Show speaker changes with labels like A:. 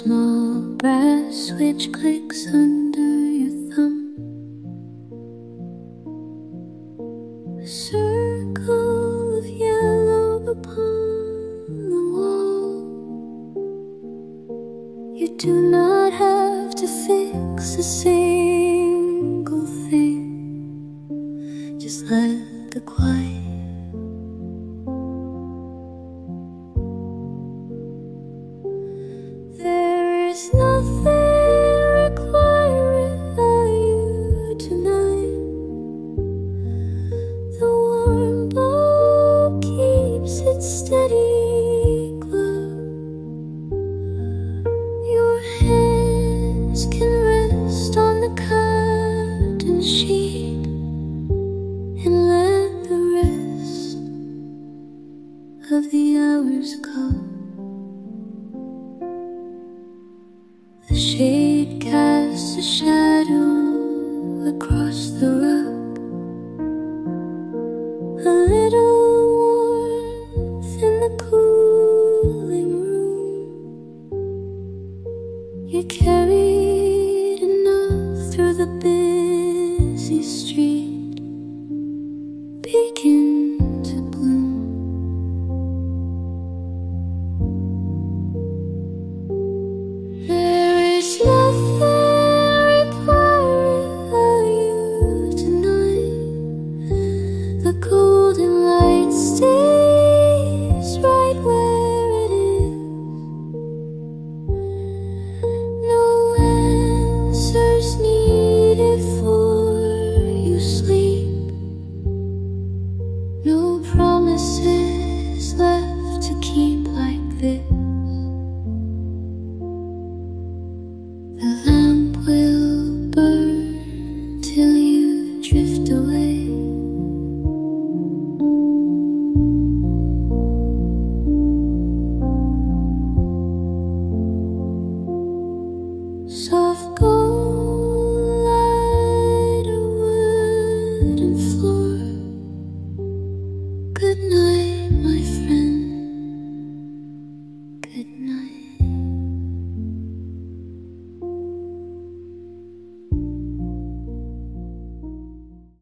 A: small brass switch clicks under your thumb. A circle of yellow upon the wall. You do not have to fix a single thing. Just let the quiet There's nothing requiring you tonight. The warm bulb keeps its steady glow. Your hands can rest on the curtain sheet and let the rest of the hours go. The shade casts a shadow across the rug. A little warmth in the cooling room. You carry